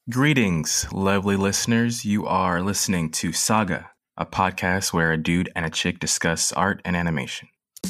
Greetings, lovely listeners. You are listening to Saga, a podcast where a dude and a chick discuss art and animation.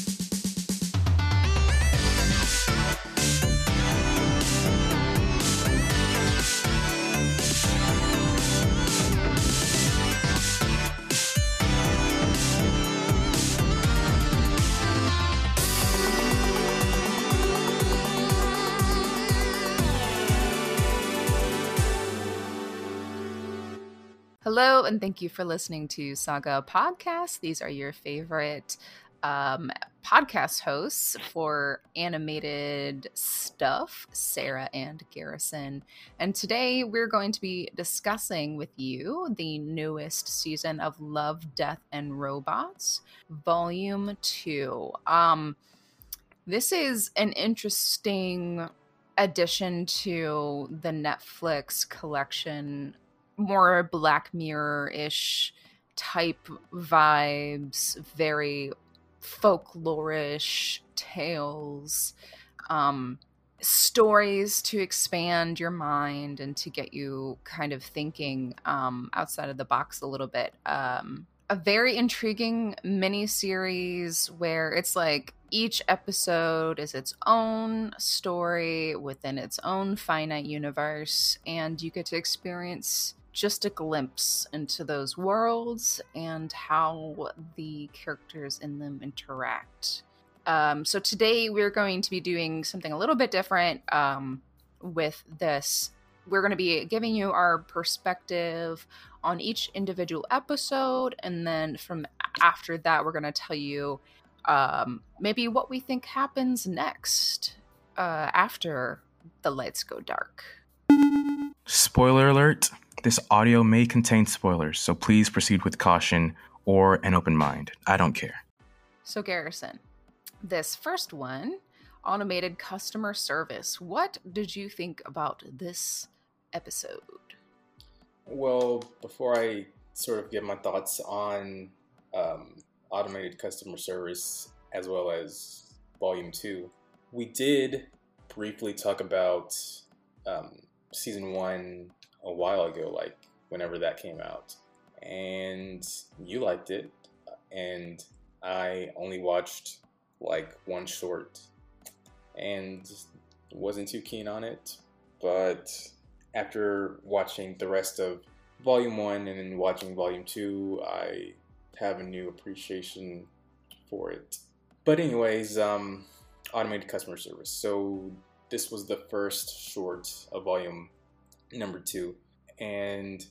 Hello, and thank you for listening to Saga Podcast. These are your favorite podcast hosts for animated stuff, Sarah and Garrison. And today we're going to be discussing with you the newest season of Love, Death, and Robots, Volume 2. This is an interesting addition to the Netflix collection, more Black Mirror-ish type vibes, very folklorish tales, stories to expand your mind and to get you kind of thinking outside of the box a little bit. A very intriguing mini-series where it's like each episode is its own story within its own finite universe, and you get to experience just a glimpse into those worlds and how the characters in them interact. So today we're going to be doing something a little bit different with this. We're going to be giving you our perspective on each individual episode, and then from after that we're going to tell you maybe what we think happens next after the lights go dark. Spoiler alert, this audio may contain spoilers, so please proceed with caution or an open mind. I don't care. So Garrison, this first one, automated customer service. What did you think about this episode? Well, before I sort of give my thoughts on automated customer service as well as Volume 2, we did briefly talk about Season 1 a while ago, like whenever that came out. And you liked it, and I only watched like one short and wasn't too keen on it. But after watching the rest of Volume 1 and then watching Volume 2, I have a new appreciation for it. But anyways, automated customer service. So this was the first short of Volume number 2. And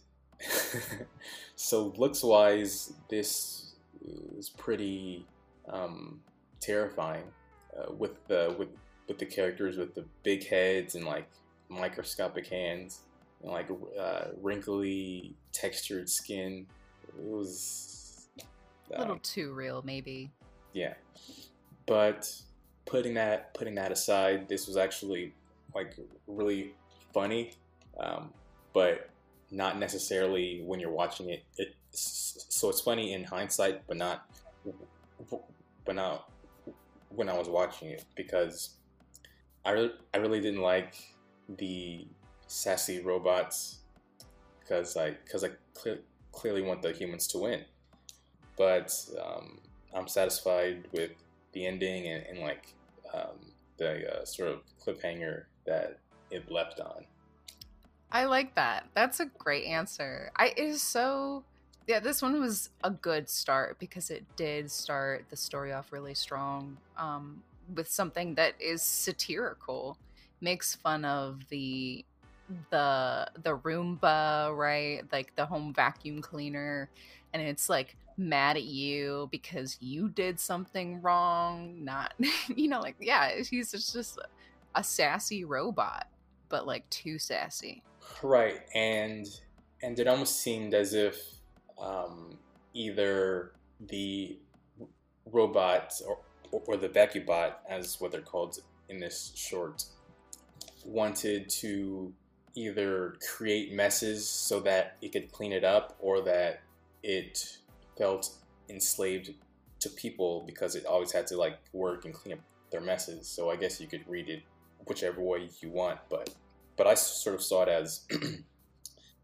so looks-wise, this is pretty terrifying with the characters with the big heads and like microscopic hands and like wrinkly textured skin. It was a little too real, maybe. Yeah, but putting that aside, this was actually like really funny, but not necessarily when you're watching it. So it's funny in hindsight, but not when I was watching it, because I really didn't like the sassy robots because I clearly want the humans to win, but I'm satisfied with the ending and the sort of cliffhanger that it left on. I like that. That's a great answer. This one was a good start because it did start the story off really strong with something that is satirical. Makes fun of the Roomba, right? Like the home vacuum cleaner, and it's like mad at you because you did something wrong. Not, he's just a sassy robot, but like too sassy. Right, and it almost seemed as if either the robot or the vacuum bot, as what they're called in this short, wanted to either create messes so that it could clean it up, or that it felt enslaved to people because it always had to like work and clean up their messes. So I guess you could read it whichever way you want, but I sort of saw it as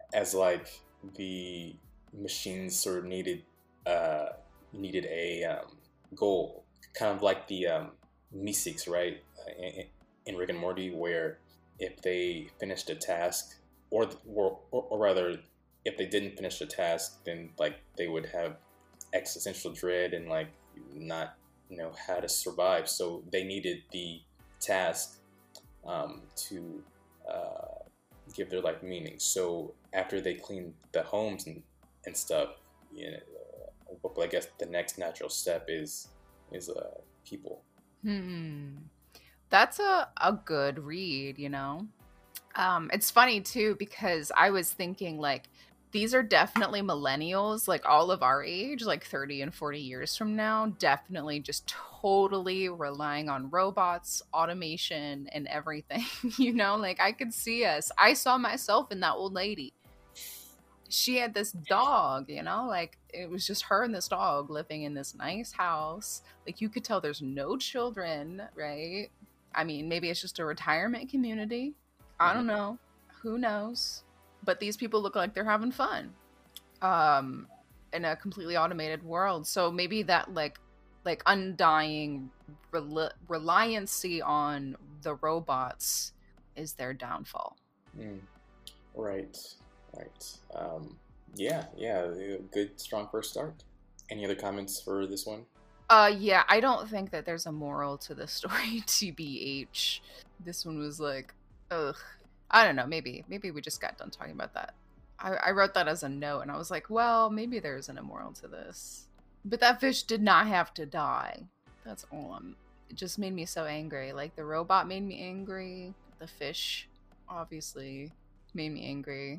as like the machines sort of needed a goal, kind of like the Meeseeks, right? In Rick and Morty, where if they finished a task, or rather, if they didn't finish the task, then like they would have existential dread and like not know how to survive. So they needed the task to give their life meaning. So after they cleaned the homes and stuff, you know, I guess the next natural step is people. That's a good read, you know. It's funny too because I was thinking like these are definitely millennials, like all of our age, like 30 and 40 years from now, definitely just totally relying on robots, automation, and everything. You know, like I could see us. I saw myself in that old lady. She had this dog, you know, like it was just her and this dog living in this nice house. Like you could tell there's no children, right? I mean, maybe it's just a retirement community. I don't know. Who knows? But these people look like they're having fun in a completely automated world. So maybe that like undying reliancy on the robots is their downfall. Right. Yeah, good, strong first start. Any other comments for this one? Yeah, I don't think that there's a moral to the story, TBH. This one was like, ugh. I don't know, maybe we just got done talking about that. I wrote that as a note, and I was like, well, maybe there isn't a moral to this. But that fish did not have to die. That's all. It just made me so angry. Like, the robot made me angry. The fish, obviously, made me angry.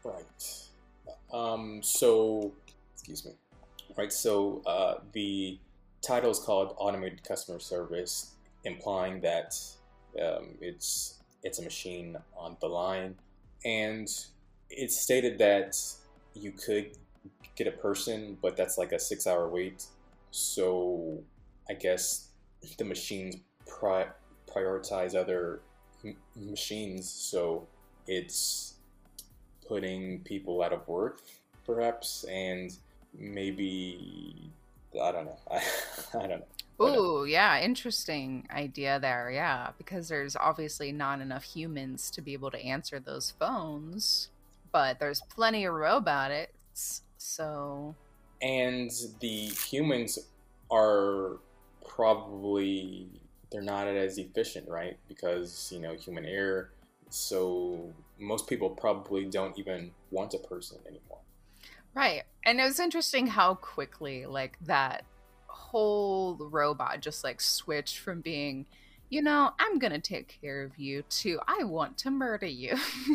Right. So, excuse me. Right, so the title is called Automated Customer Service, implying that it's a machine on the line, and it's stated that you could get a person, but that's like a 6-hour wait. So I guess the machines prioritize other machines, so it's putting people out of work, perhaps, and maybe I don't know. I don't know. Ooh, yeah, interesting idea there, yeah, because there's obviously not enough humans to be able to answer those phones, but there's plenty of robots, so... And the humans are probably, they're not as efficient, right? Because, you know, human error, so most people probably don't even want a person anymore. Right, and it was interesting how quickly, like, that whole robot just like switched from being, you know, I'm gonna take care of you to I want to murder you.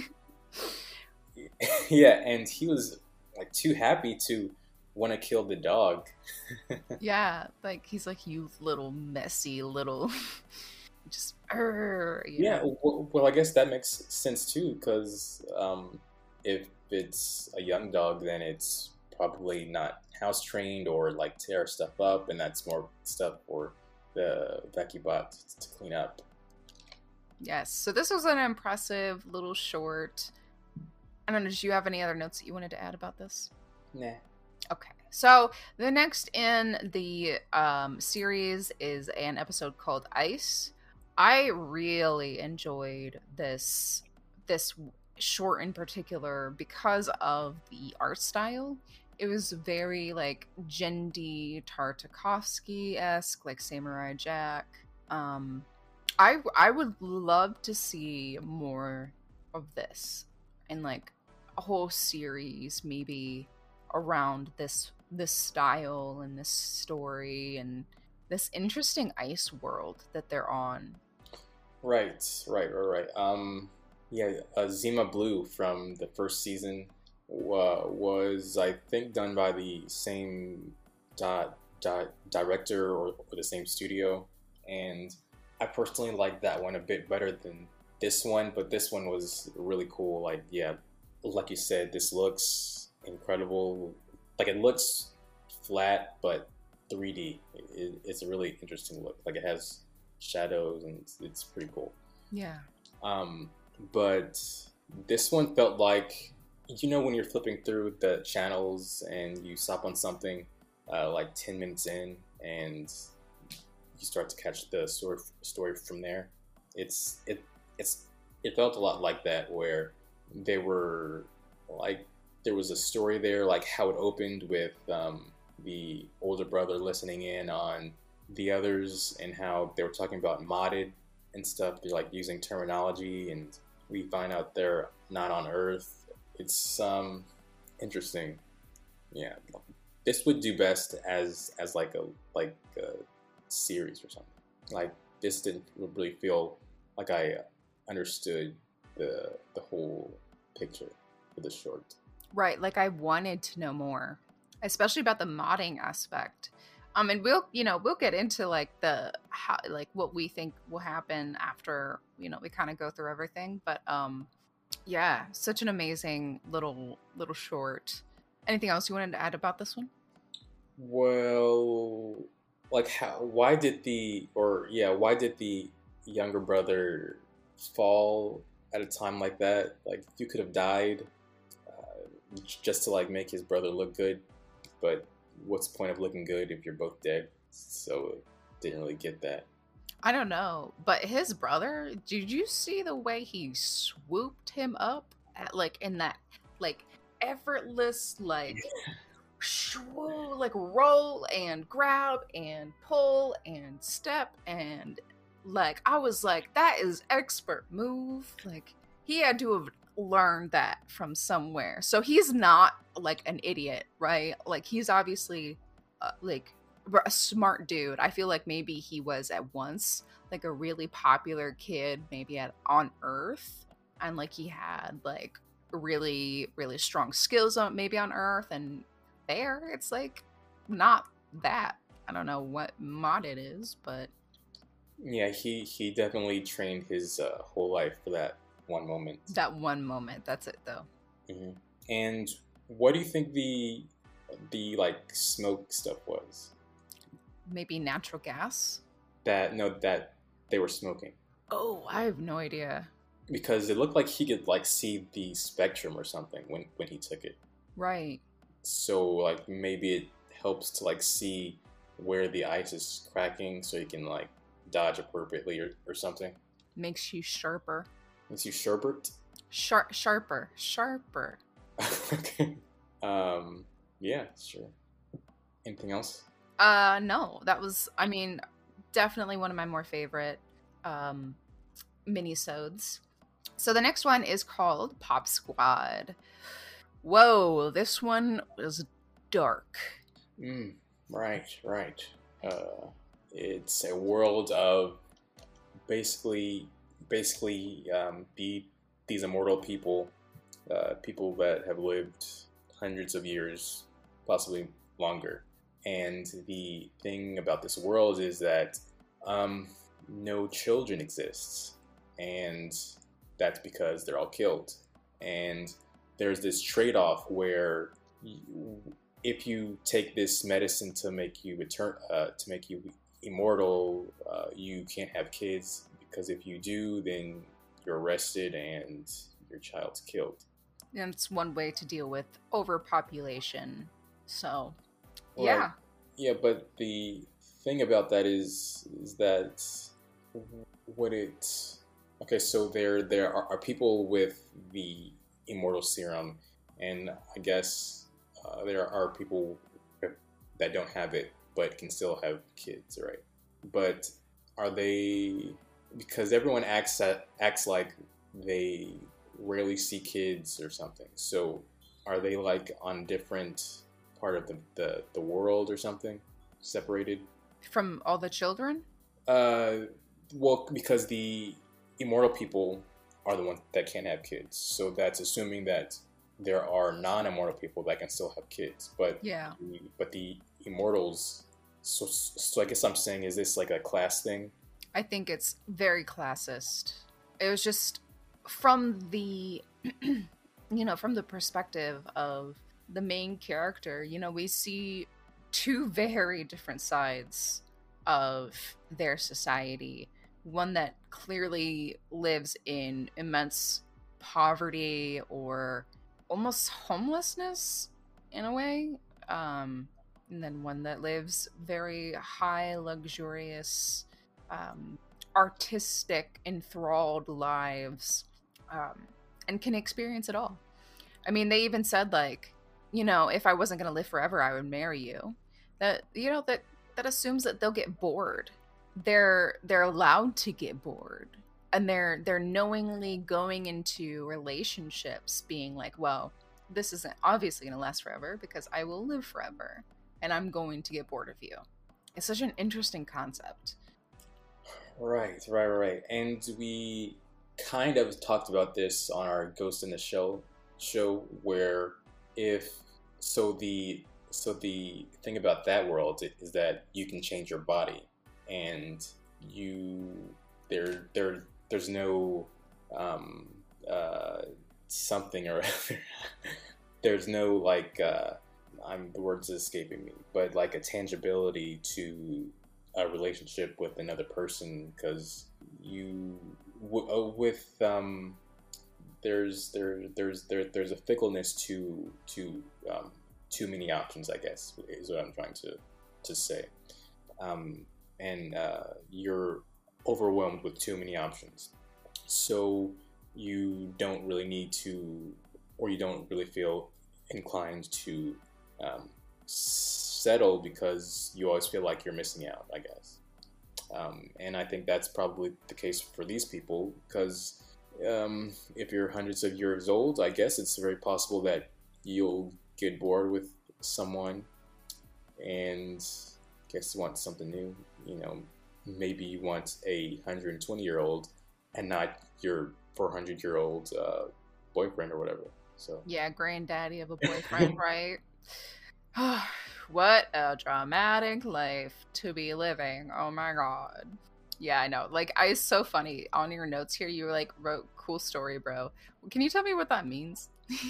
Yeah, and he was like too happy to want to kill the dog. Yeah, like he's like, you little messy little just yeah, well, I guess that makes sense too, because if it's a young dog, then it's probably not house trained or like tear stuff up, and that's more stuff for the VacuBot to clean up. Yes, so this was an impressive little short. I don't know, did you have any other notes that you wanted to add about this? Nah. Okay, so the next in the series is an episode called Ice. I really enjoyed this short in particular because of the art style. It was very like Genndy Tartakovsky-esque, like Samurai Jack. I would love to see more of this in like a whole series, maybe around this style and this story and this interesting ice world that they're on. Right. Yeah, Zima Blue from the first season was, I think, done by the same director or the same studio, and I personally like that one a bit better than this one, but this one was really cool. Like, yeah, like you said, this looks incredible. Like, it looks flat, but 3D. It's a really interesting look. Like, it has shadows, and it's pretty cool. Yeah. But this one felt like you know when you're flipping through the channels and you stop on something like 10 minutes in and you start to catch the story from there. It's it felt a lot like that, where they were like there was a story there, like how it opened with the older brother listening in on the others and how they were talking about modded and stuff. They're like using terminology, and we find out they're not on Earth. It's interesting. Yeah, this would do best as like a series or something. Like this didn't really feel like I understood the whole picture for the short. Right, like I wanted to know more, especially about the modding aspect. And we'll get into like the how, like what we think will happen after, we kind of go through everything, but yeah, such an amazing little short. Anything else you wanted to add about this one? Well, like how? Why did the younger brother fall at a time like that? Like you could have died just to like make his brother look good, but what's the point of looking good if you're both dead? So didn't really get that. I don't know, but his brother, did you see the way he swooped him up like in that like effortless like shwoo, like roll and grab and pull and step, and like I was like, that is expert move. Like he had to have learned that from somewhere. So he's not like an idiot, right? Like he's obviously like a smart dude. I feel like maybe he was at once like a really popular kid, maybe on Earth, and like he had like really really strong skills on maybe on Earth, and there it's like not that. I don't know what mod it is, but Yeah, he definitely trained his whole life for that one moment. that one moment, that's it though. Hmm. And what do you think the like smoke stuff was? Maybe natural gas. That they were smoking, Oh, I have no idea. because it looked like he could like see the spectrum or something when he took it. Right. So like maybe it helps to like see where the ice is cracking so you can like dodge appropriately or something. Makes you sharper. Makes you sherbert. Sharper. Okay. Yeah, sure. Anything else? No, that was, I mean, definitely one of my more favorite minisodes. So the next one is called Pop Squad. Whoa, this one was dark. Right. Uh, it's a world of basically these immortal people, people that have lived hundreds of years, possibly longer. And the thing about this world is that no children exists, and that's because they're all killed. And there's this trade-off where if you take this medicine to make you to make you immortal, you can't have kids, because if you do, then you're arrested and your child's killed. And it's one way to deal with overpopulation. So, Well, yeah. yeah, but the thing about that is that what it okay, so there are people with the immortal serum, and I guess there are people that don't have it but can still have kids, right? But are they, because everyone acts like they rarely see kids or something? So are they like on different part of the world or something, separated? From all the children? Well, because the immortal people are the ones that can't have kids, so that's assuming that there are non-immortal people that can still have kids. But Yeah. the immortals. So I guess I'm saying, is this like a class thing? I think it's very classist. It was just from the, from the perspective of the main character, we see two very different sides of their society. One that clearly lives in immense poverty or almost homelessness in a way. And then one that lives very high, luxurious, um, artistic, enthralled lives, and can experience it all. I mean, they even said, like, if I wasn't going to live forever, I would marry you. That assumes that they'll get bored. They're allowed to get bored, and they're knowingly going into relationships being like, well, this isn't obviously going to last forever because I will live forever and I'm going to get bored of you. It's such an interesting concept. Right. And we kind of talked about this on our Ghost in the show where if the thing about that world is that you can change your body, and there's no something or other. There's no like the words escaping me, but like a tangibility to a relationship with another person, because there's a fickleness to too many options, I guess, is what I'm trying to say. And you're overwhelmed with too many options, so you don't really need to, or you don't really feel inclined to settle, because you always feel like you're missing out, I guess. And I think that's probably the case for these people, because if you're hundreds of years old, I guess it's very possible that you'll get bored with someone and guess you want something new. Maybe you want a 120-year-old and not your 400-year-old boyfriend or whatever. So yeah, granddaddy of a boyfriend, right? What a dramatic life to be living. Oh my god. Yeah, I know. Like, it's so funny. On your notes here, you like wrote "cool story, bro." Can you tell me what that means?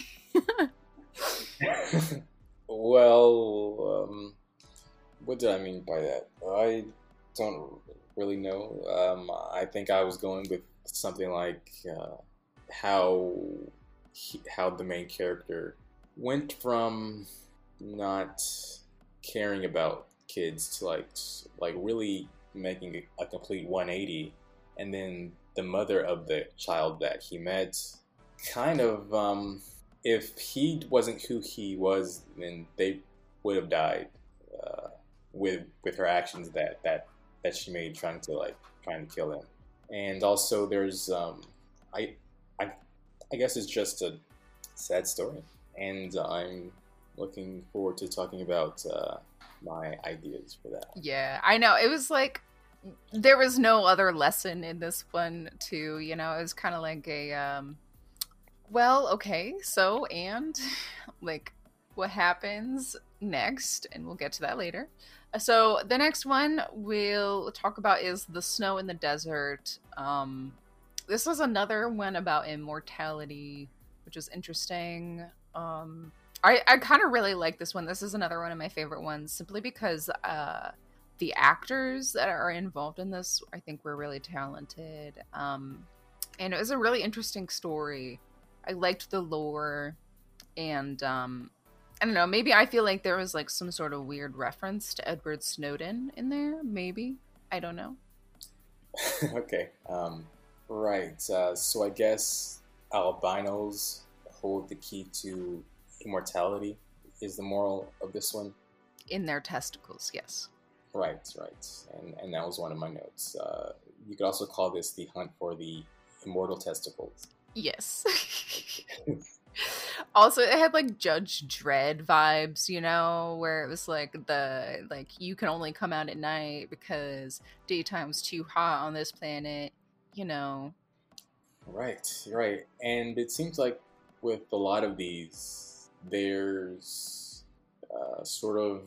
well, what did I mean by that? I don't really know. I think I was going with something like how the main character went from not caring about kids to like really making a complete 180, and then the mother of the child that he met kind of if he wasn't who he was, then they would have died with her actions that she made trying to kill him. And also there's I guess it's just a sad story, and I'm looking forward to talking about my ideas for that. Yeah, I know. It was like there was no other lesson in this one too, it was kind of like a well, okay, so and like what happens next, and we'll get to that later. So the next one we'll talk about is The Snow in the Desert. This was another one about immortality, which is interesting. I kind of really like this one. This is another one of my favorite ones, simply because the actors that are involved in this, I think, were really talented. And it was a really interesting story. I liked the lore, and I don't know, maybe I feel like there was like some sort of weird reference to Edward Snowden in there, maybe. I don't know. Okay. Right. So I guess albinos hold the key to immortality is the moral of this one. In their testicles, yes. Right. And that was one of my notes. You could also call this the hunt for the immortal testicles. Yes. Also, it had like Judge Dredd vibes, where it was like you can only come out at night because daytime's too hot on this planet, Right. And it seems like with a lot of these, there's sort of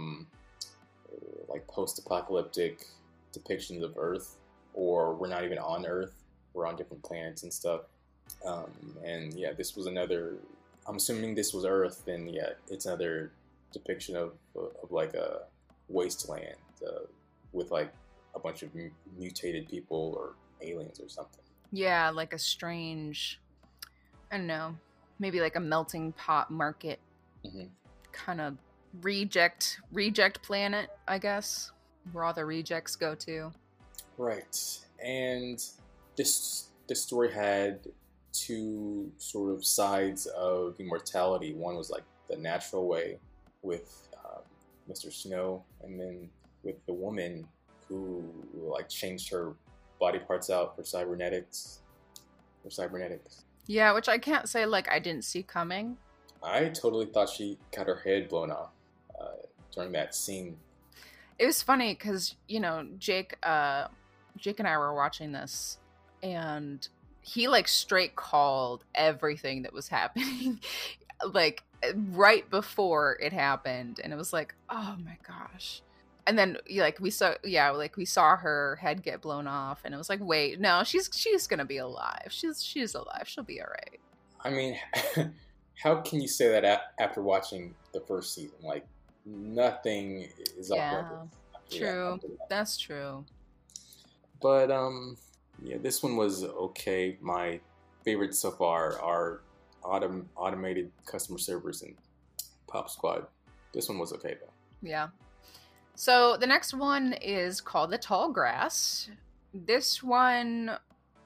like post-apocalyptic depictions of Earth, or we're not even on Earth, we're on different planets and stuff. And yeah, this was another. I'm assuming this was Earth, and yeah, it's another depiction of like a wasteland with like a bunch of mutated people or aliens or something. Yeah, like a strange, I don't know, maybe like a melting pot market Hmm. kind of reject planet, I guess, where all the rejects go to. Right. And this story had two sort of sides of immortality. One was like the natural way with Mr. Snow, and then with the woman who like changed her body parts out for cybernetics. For cybernetics. Yeah, which I can't say like I didn't see coming. I totally thought she got her head blown off during that scene. It was funny because Jake and I were watching this, and he like straight called everything that was happening like right before it happened, and it was like, oh my gosh. And then like we saw her head get blown off, and it was like, wait, no, she's gonna be alive. She's alive. She'll be all right. I mean, how can you say that after watching the first season? Like, nothing is off Yeah, limits after true. that. That's true. But yeah, this one was okay. My favorites so far are automated customer service and Pop Squad. This one was okay though. Yeah. So the next one is called The Tall Grass. This one,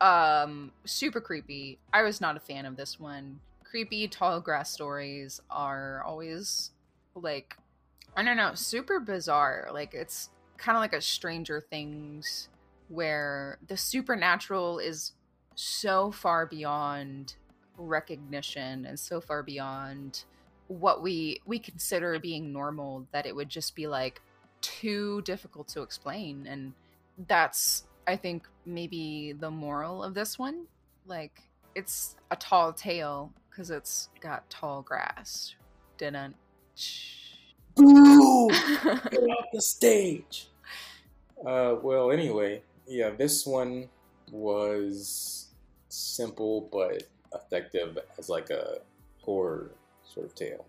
super creepy. I was not a fan of this one. Creepy tall grass stories are always like, I don't know, super bizarre. Like it's kind of like a Stranger Things where the supernatural is so far beyond recognition and so far beyond what we consider being normal that it would just be like too difficult to explain. And that's, I think, maybe the moral of this one. Like it's a tall tale because it's got tall grass. Didn't Boo! Get off the stage. Well, anyway, yeah, this one was simple but effective as like a horror sort of tale.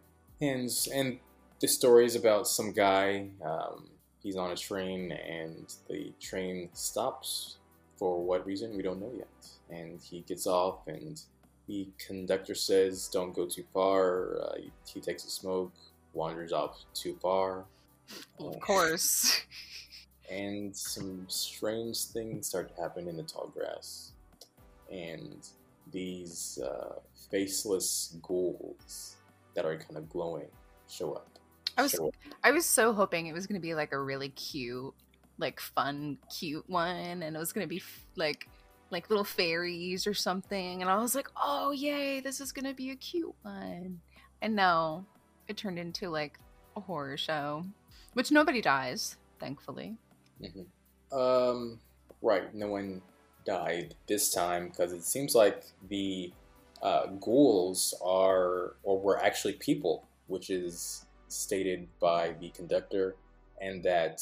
And the story is about some guy. He's on a train, and the train stops for what reason we don't know yet. And he gets off, and the conductor says, "Don't go too far." He takes a smoke, wanders off too far. Of course. And some strange things start to happen in the tall grass. And these faceless ghouls that are kind of glowing show up. I was so hoping it was going to be like a really cute, like fun, cute one, and it was going to be like little fairies or something. And I was like, oh yay, this is going to be a cute one. And no, it turned into like a horror show, which nobody dies, thankfully. Mm-hmm. Right, no one died this time because it seems like the ghouls were actually people, which is stated by the conductor, and that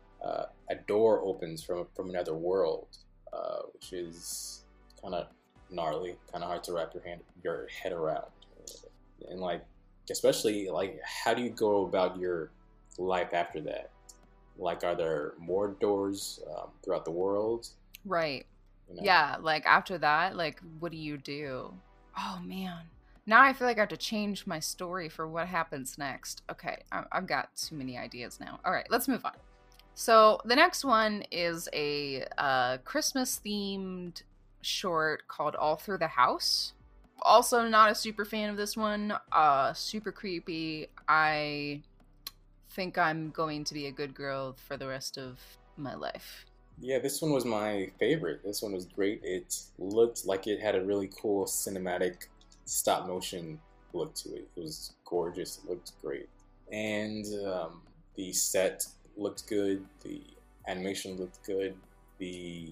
a door opens from another world, which is kind of gnarly, kind of hard to wrap your head around, and like especially like how do you go about your life after that? Like, are there more doors throughout the world? Right. You know? Yeah, like after that, like what do you do? Oh man. Now I feel like I have to change my story for what happens next. Okay, I've got too many ideas now. All right, let's move on. So the next one is a Christmas-themed short called All Through the House. Also not a super fan of this one. Super creepy. I think I'm going to be a good girl for the rest of my life. Yeah, this one was my favorite. This one was great. It looked like it had a really cool cinematic stop motion look to it. It was gorgeous. It looked great. And the set looked good. The animation looked good. The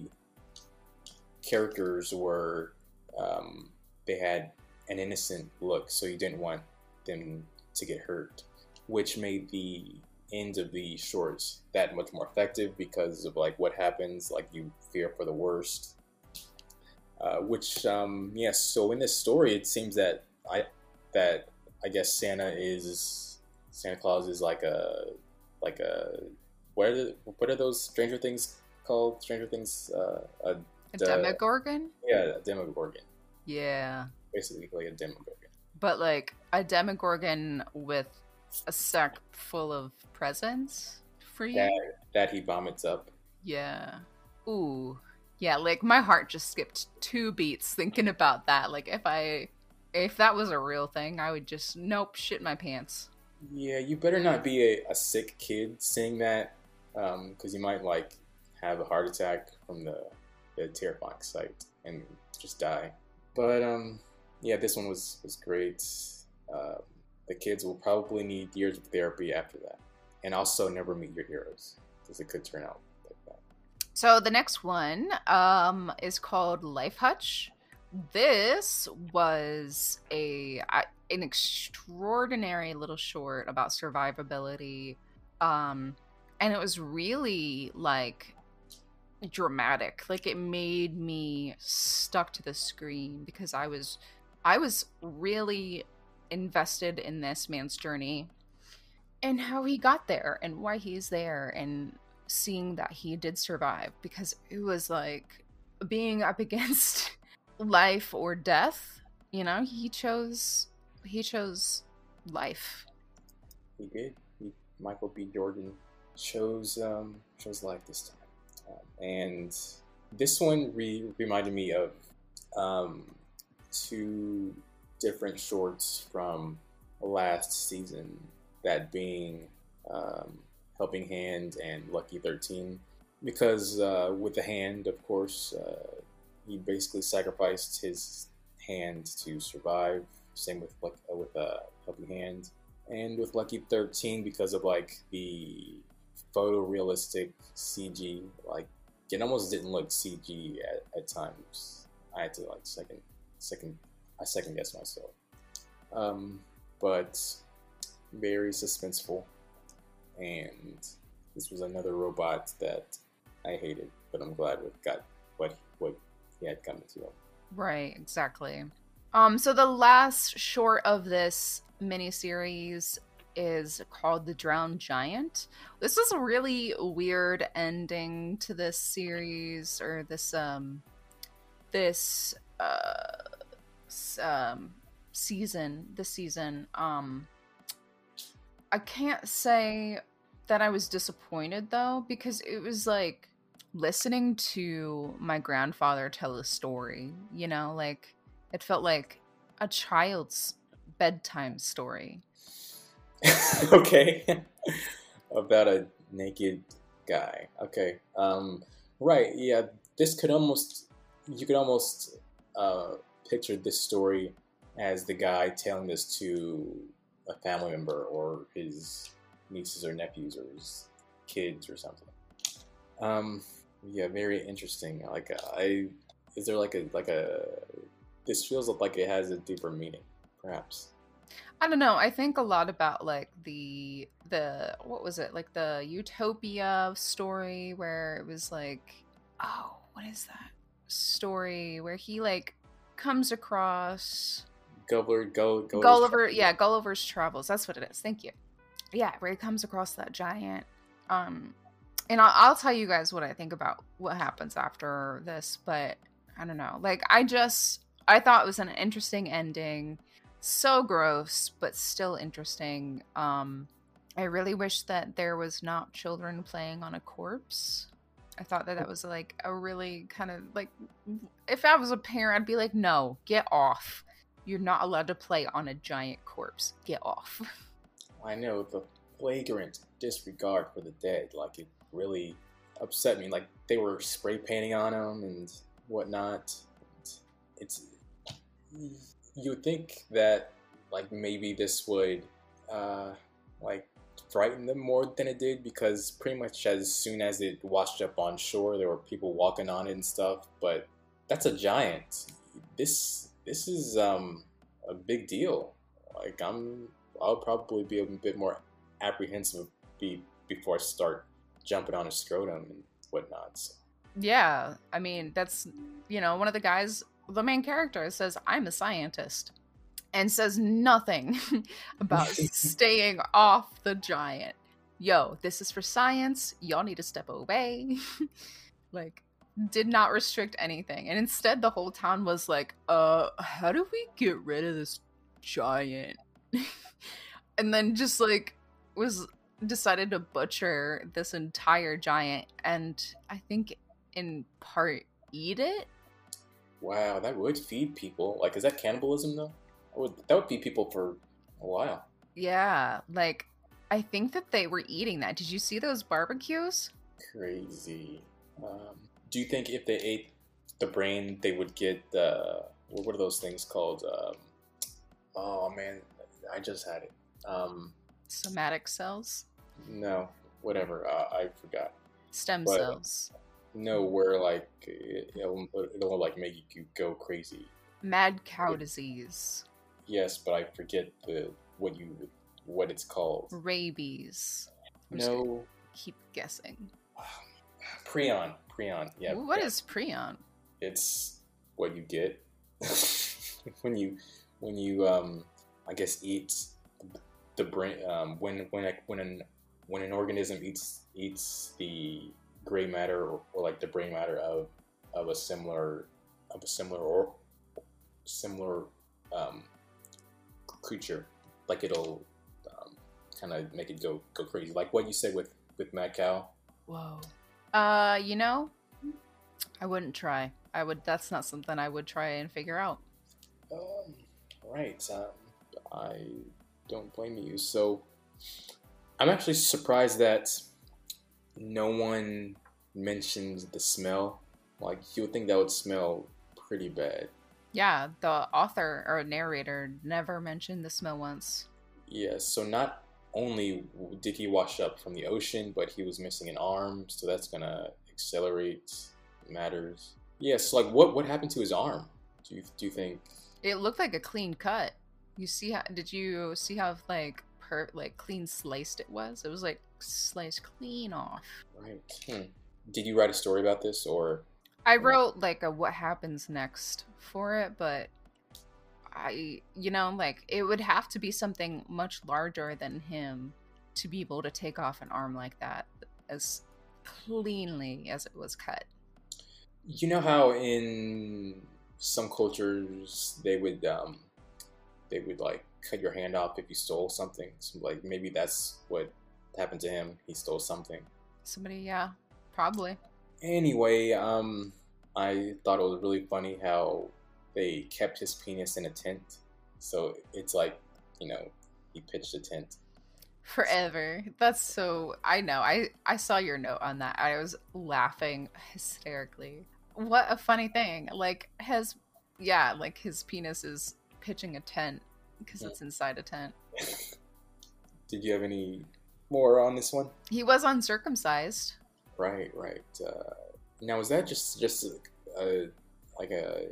characters were, they had an innocent look, so you didn't want them to get hurt, which made the end of the shorts that much more effective because of like what happens, like you fear for the worst. So in this story, it seems that I guess Santa Claus is like a what are those Stranger Things called? Stranger Things A Demogorgon? Yeah, a Demogorgon. Yeah. Basically like a Demogorgon. but like a Demogorgon with a sack full of presents for you. That he vomits up. Yeah. Ooh. Yeah, like my heart just skipped 2 beats thinking about that. Like if that was a real thing, I would just shit my pants. Yeah, you better not be a sick kid seeing that, because you might like have a heart attack from the terrifying sight and just die. But yeah, this one was great. The kids will probably need years of therapy after that, and also never meet your heroes because it could turn out like that. So the next one is called Life Hutch. This was an extraordinary little short about survivability, and it was really like dramatic. Like it made me stuck to the screen because I was really invested in this man's journey and how he got there and why he's there, and seeing that he did survive, because it was like being up against life or death. You know, he chose life. He did. Michael B. Jordan chose life this time, and this one reminded me of 2 different shorts from last season. That being Helping Hand and Lucky 13, because with the hand, of course, he basically sacrificed his hand to survive. Same with Helping Hand, and with Lucky 13, because of like the photorealistic CG, like it almost didn't look CG at times. I had to like second guess myself. But very suspenseful, and this was another robot that I hated, but I'm glad we got what he had coming to him. Right, exactly. So the last short of this miniseries is called The Drowned Giant. This is a really weird ending to this series, or this season. I can't say that I was disappointed though, because it was like listening to my grandfather tell a story, you know, like it felt like a child's bedtime story. Okay. About a naked guy. Okay. Right. Yeah. You could almost picture this story as the guy telling this to a family member or his nieces or nephews or his kids or something. Yeah, very interesting. Like, is there like a? This feels like it has a deeper meaning, perhaps. I don't know. I think a lot about like the what was it, like the Utopia story where it was like, oh, what is that story where he like comes across Gulliver's Travels. That's what it is. Thank you. Yeah, where he comes across that giant. And I'll tell you guys what I think about what happens after this, but I don't know. Like I thought it was an interesting ending. So gross, but still interesting. I really wish that there was not children playing on a corpse. I thought that was like a really kind of like, if I was a parent, I'd be like, no, get off. You're not allowed to play on a giant corpse. Get off. I know, the flagrant disregard for the dead, like it really upset me. Like they were spray painting on him and whatnot. You would think that like maybe this would like frighten them more than it did, because pretty much as soon as it washed up on shore, there were people walking on it and stuff. But that's a giant. This is a big deal. Like I'll probably be a bit more apprehensive before I start jumping on a scrotum and whatnot. So. Yeah, I mean that's, you know, one of the guys, the main character, says I'm a scientist and says nothing about staying off the giant. Yo, this is for science. Y'all need to step away. Like, did not restrict anything. And instead the whole town was like, how do we get rid of this giant. And then just like was decided to butcher this entire giant and I think in part eat it. Wow, that would feed people. Like, is that cannibalism though? That would feed people for a while. Yeah, like I think that they were eating that. Did you see those barbecues? Crazy. Do you think if they ate the brain, they would get the what are those things called? Oh man, I just had it. Somatic cells? No, whatever. I forgot. Stem But cells. no, where like it'll like make you go crazy. Mad cow disease. Yes, but I forget what it's called. Rabies. I'm just gonna No, keep guessing. prion. Yeah, What yeah. is prion? It's what you get when you I guess eat the brain when an organism eats the gray matter or like the brain matter of a similar creature, like it'll kind of make it go crazy, like what you said with mad cow. Whoa. You know, I wouldn't try. That's not something I would try and figure out. Right. I don't blame you. So I'm actually surprised that no one mentioned the smell. Like, you would think that would smell pretty bad. Yeah, the author or narrator never mentioned the smell once. Yeah, so not only did he wash up from the ocean, but he was missing an arm, so that's gonna accelerate matters. Yeah, so like what happened to his arm? Do you think? It looked like a clean cut. Did you see how like clean sliced it was? It was like sliced clean off. Right. Did you write a story about this or? I wrote like a what happens next for it, but like it would have to be something much larger than him to be able to take off an arm like that as cleanly as it was cut. You know how in some cultures they would like cut your hand off if you stole something. So like maybe that's what happened to him. He stole something. Somebody, yeah, probably. Anyway, I thought it was really funny how they kept his penis in a tent. So it's like, he pitched a tent. Forever. That's so. I know. I saw your note on that. I was laughing hysterically. What a funny thing. Like his penis is pitching a tent because it's inside a tent. Did you have any more on this one? He was uncircumcised. Right. Now, is that just like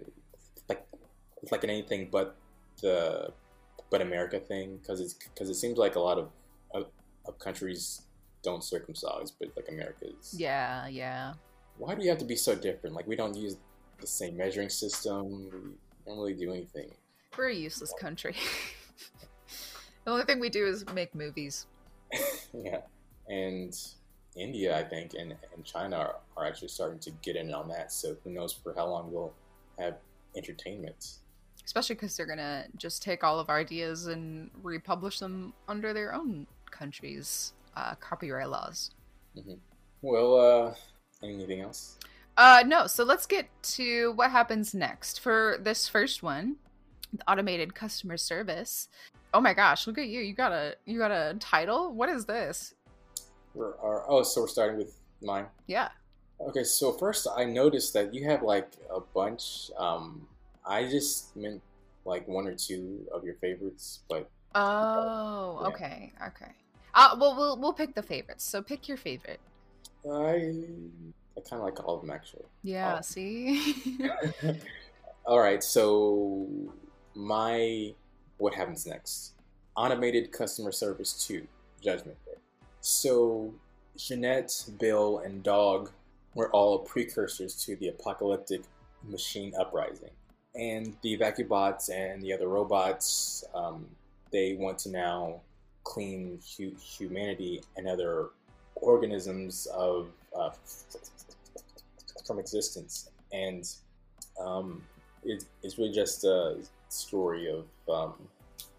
an anything but America thing? Because it seems like a lot of countries don't circumcise, but like America's. Yeah. Why do you have to be so different? Like, we don't use the same measuring system. We don't really do anything. We're a useless country. The only thing we do is make movies. Yeah, and India, I think, and China are actually starting to get in on that. So who knows for how long we'll have entertainment. Especially because they're gonna just take all of our ideas and republish them under their own country's copyright laws. Mm-hmm. Well, anything else? No. So let's get to what happens next for this first one, the automated customer service. Oh my gosh! Look at you. You got a title. What is this? So we're starting with mine. Yeah. Okay. So first, I noticed that you have like a bunch. I just meant like one or two of your favorites, but. Oh. Yeah. Okay. Well, we'll pick the favorites. So pick your favorite. I kind of like all of them actually. Yeah. See. All right. So my what happens next? Automated customer service 2, Judgment Day. So Jeanette, Bill, and Dog were all precursors to the apocalyptic machine uprising. And the Vacubots and the other robots, they want to now clean humanity and other organisms from existence. And it's really just a story of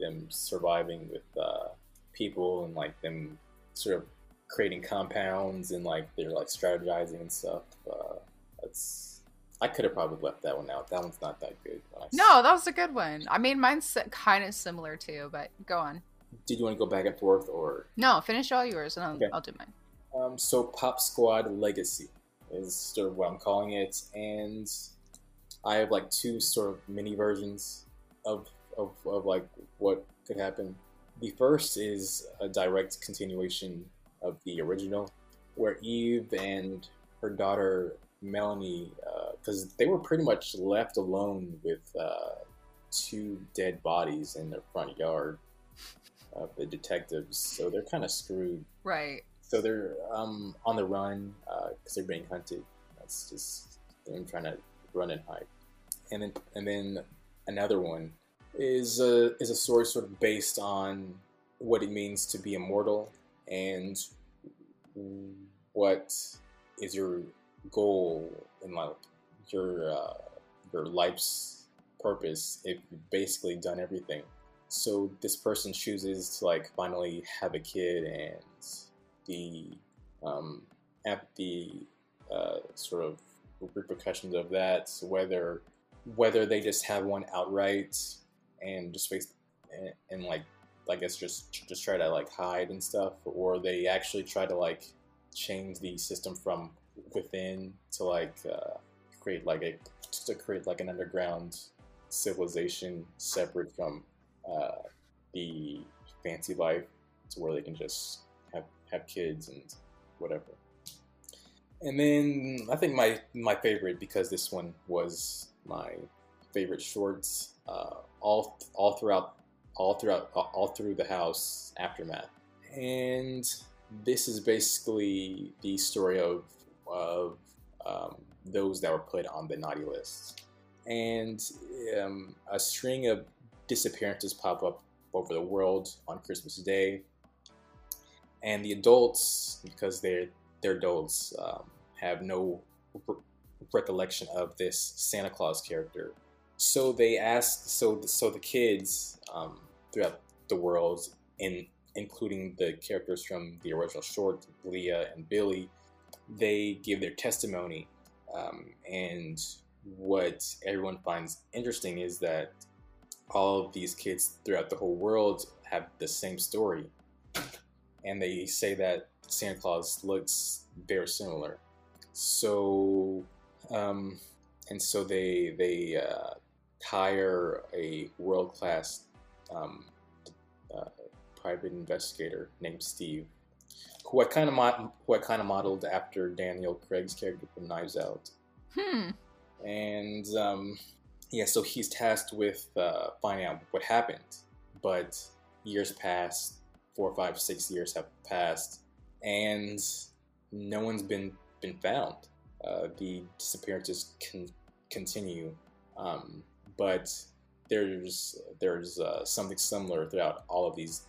them surviving with people, and like them sort of creating compounds, and like they're like strategizing and stuff. That's I could have probably left that one out. That one's not that good. No, that was a good one. I mean, mine's kind of similar too, but go on. Did you want to go back and forth, or no? Finish all yours, and Okay. I'll do mine. So Pop Squad Legacy is sort of what I'm calling it, and I have like two sort of mini versions of like what could happen. The first is a direct continuation of the original, where Eve and her daughter Melanie, because they were pretty much left alone with two dead bodies in their front yard of the detectives, so they're kind of screwed. Right. So they're on the run because they're being hunted. That's just them trying to run and hide. And then another one is a story sort of based on what it means to be immortal, and what is your goal in life, your life's purpose if you've basically done everything. So this person chooses to like finally have a kid, and the sort of repercussions of that, whether they just have one outright and just face and like I guess just try to like hide and stuff, or they actually try to like change the system from within to like create like an underground civilization separate from the fancy life, to where they can just have kids and whatever. And then I think my favorite, because this one was my favorite shorts, all through the house, Aftermath. And this is basically the story of those that were put on the naughty list. And a string of disappearances pop up over the world on Christmas Day. And the adults, because they're adults, have no recollection of this Santa Claus character. So they ask, so the kids throughout the world, including the characters from the original short, Leah and Billy, they give their testimony. And what everyone finds interesting is that all of these kids throughout the whole world have the same story. And they say that Santa Claus looks very similar. So, and so they hire a world-class private investigator named Steve, who I kind of modeled after Daniel Craig's character from Knives Out. And yeah, so he's tasked with finding out what happened. But years pass, 4, 5, 6 years have passed, and no one's been found. The disappearances continue, but there's something similar throughout all of these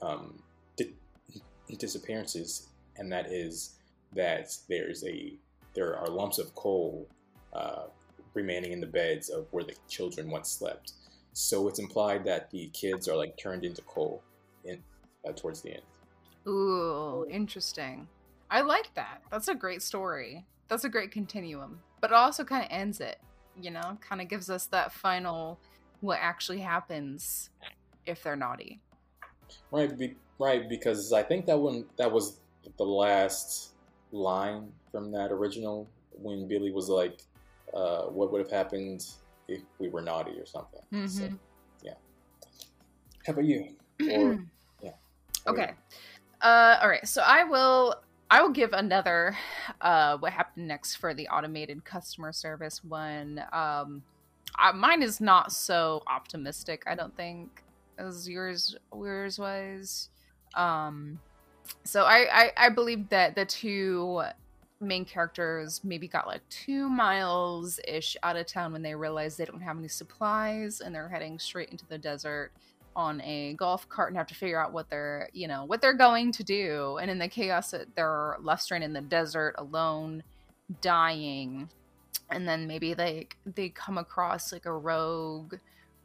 disappearances, and that is that there are lumps of coal remaining in the beds of where the children once slept. So it's implied that the kids are like turned into coal towards the end. Ooh, interesting. I like that. That's a great story. That's a great continuum. But it also kind of ends it, kind of gives us that final what actually happens if they're naughty. Right, because I think that was the last line from that original, when Billy was like, what would have happened if we were naughty or something. Mm-hmm. So, yeah. How about you? Or, yeah. Okay. All right. So I will give another what happened next for the automated customer service one. Mine is not so optimistic, I don't think, as yours was. So I believe that the two main characters maybe got like 2 miles ish out of town when they realized they don't have any supplies, and they're heading straight into the desert on a golf cart and have to figure out what they're going to do. And in the chaos, they're left stranded in the desert alone, dying. And then maybe they come across like a rogue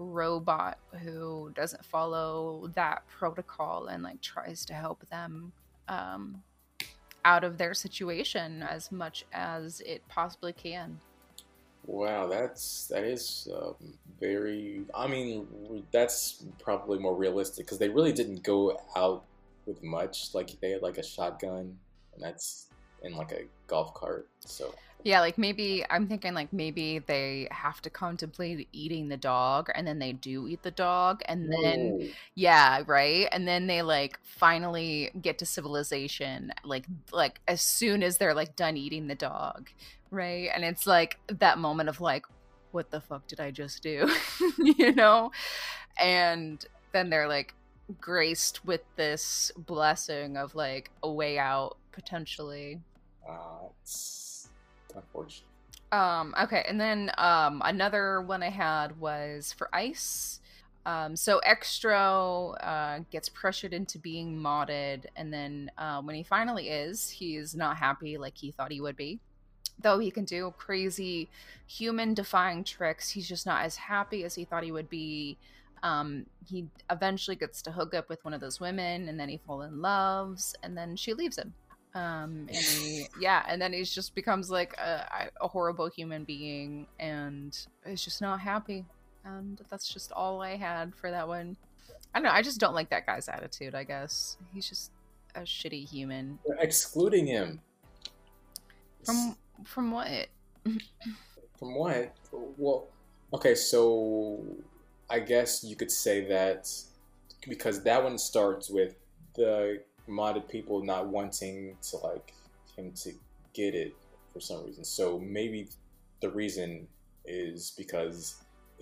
robot who doesn't follow that protocol and like tries to help them out of their situation as much as it possibly can. Wow, that is very. I mean, that's probably more realistic because they really didn't go out with much. Like they had like a shotgun, and that's in like a golf cart. So Yeah, like maybe I'm thinking like maybe they have to contemplate eating the dog and then they do eat the dog and then no. yeah, right? And then they like finally get to civilization like as soon as they're like done eating the dog, right? And it's like that moment of like what the fuck did I just do? You know? And then they're like graced with this blessing of like a way out potentially. It's unfortunate. Okay, and then another one I had was for Ice. So Extro gets pressured into being modded, and then when he finally is, he's not happy like he thought he would be. Though he can do crazy human-defying tricks, he's just not as happy as he thought he would be. He eventually gets to hook up with one of those women, and then he falls in love, and then she leaves him. And then he just becomes like a horrible human being and is just not happy. And that's just all I had for that one. I don't know, I just don't like that guy's attitude, I guess. He's just a shitty human. They're excluding him. From what? From what? Well, okay, so I guess you could say that because that one starts with the modded people not wanting to like him to get it for some reason. So maybe the reason is because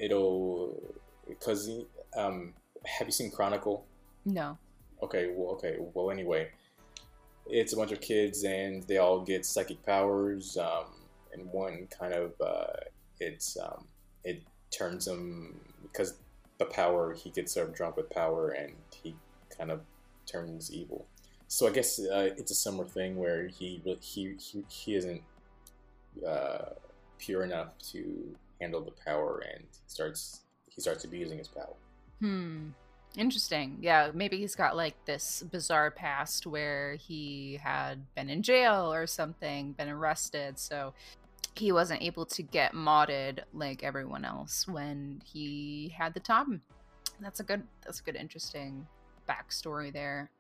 have you seen Chronicle? No. Okay. Well, anyway, it's a bunch of kids and they all get psychic powers. And one kind of it turns him because the power he gets sort of drunk with power and he kind of turns evil. So I guess it's a similar thing where he isn't pure enough to handle the power and he starts abusing his power. Interesting. Yeah, maybe he's got like this bizarre past where he had been in jail or something, been arrested, so he wasn't able to get modded like everyone else when he had the time. That's a good interesting backstory there.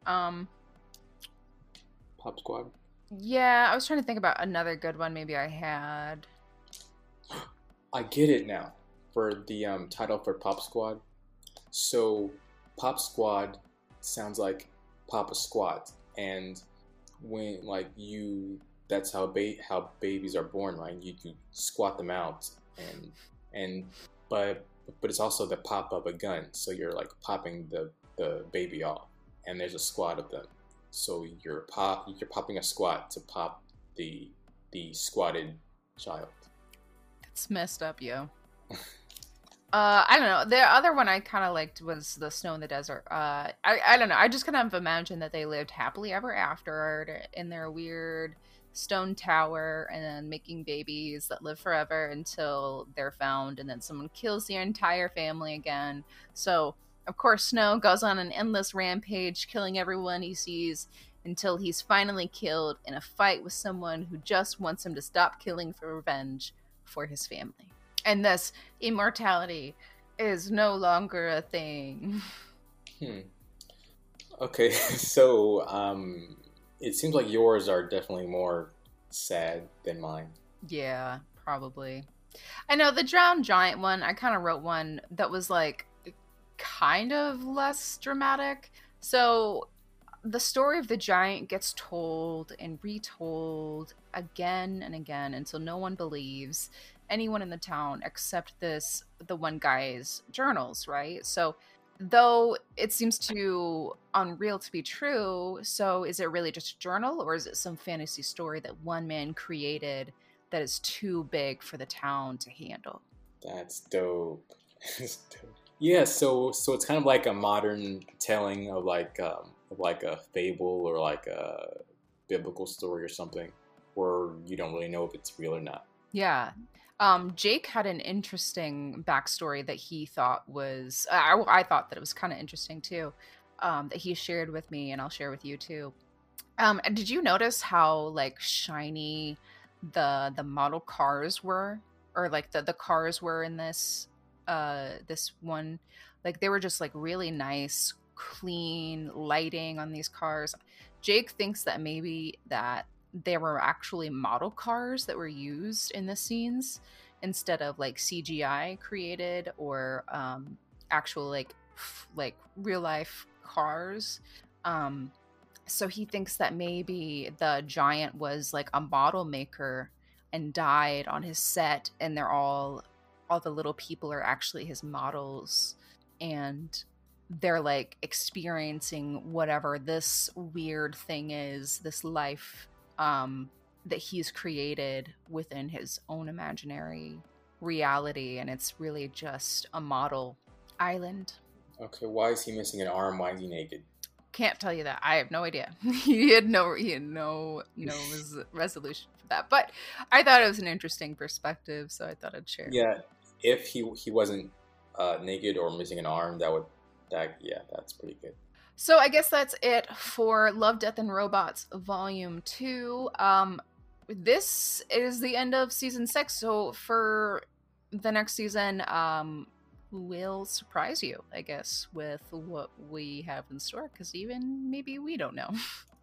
Pop Squad. Yeah, I was trying to think about another good one maybe I had. I get it now for the title for Pop Squad. So Pop Squad sounds like Papa Squat, and when like that's how babies are born, right? You squat them out, but it's also the pop of a gun, so you're like popping the baby off, and there's a squad of them. So you're popping a squat to pop the squatted child. That's messed up, yo. I don't know. The other one I kind of liked was the Snow in the Desert. I don't know. I just kind of imagined that they lived happily ever after in their weird stone tower and then making babies that live forever until they're found, and then someone kills the entire family again. So of course, Snow goes on an endless rampage, killing everyone he sees until he's finally killed in a fight with someone who just wants him to stop killing for revenge for his family. And thus, immortality is no longer a thing. Okay, so it seems like yours are definitely more sad than mine. Yeah, probably. I know the Drowned Giant one, I kind of wrote one that was like kind of less dramatic. So the story of the giant gets told and retold again and again until no one believes anyone in the town except the one guy's journals, right? So though it seems too unreal to be true, so is it really just a journal, or is it some fantasy story that one man created that is too big for the town to handle? That's dope. That's dope. Yeah, so it's kind of like a modern telling of like a fable or like a biblical story or something, where you don't really know if it's real or not. Yeah. Jake had an interesting backstory that he thought was, I thought that it was kind of interesting too, that he shared with me, and I'll share with you too. And did you notice how like shiny the model cars were, or like the cars were in this one? Like they were just like really nice, clean lighting on these cars. Jake thinks that maybe that there were actually model cars that were used in the scenes instead of like CGI created or actual like real life cars. So he thinks that maybe the giant was like a model maker and died on his set, and they're all the little people are actually his models, and they're like experiencing whatever this weird thing is, this life that he's created within his own imaginary reality, and it's really just a model island. Okay, why is he missing an arm? Why is he naked? Can't tell you that. I have no idea. he had no resolution for that. But I thought it was an interesting perspective, so I thought I'd share. Yeah, if he wasn't naked or missing an arm, that's pretty good. So I guess that's it for Love, Death, and Robots Volume 2. This is the end of Season 6, so for the next season, we'll surprise you, I guess, with what we have in store, because even maybe we don't know.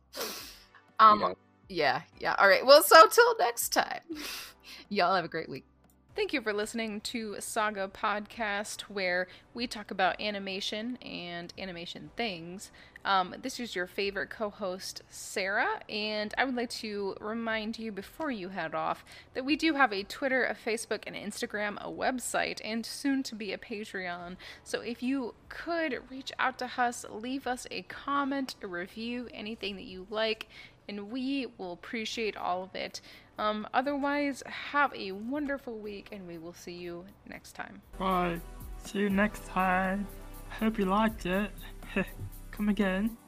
Yeah. All right. Well, so till next time, y'all have a great week. Thank you for listening to Saga Podcast, where we talk about animation and animation things. This is your favorite co-host, Sarah, and I would like to remind you before you head off that we do have a Twitter, a Facebook, an Instagram, a website, and soon to be a Patreon. So if you could reach out to us, leave us a comment, a review, anything that you like, and we will appreciate all of it. Otherwise, have a wonderful week, and we will see you next time. Bye. See you next time. Hope you liked it. Come again.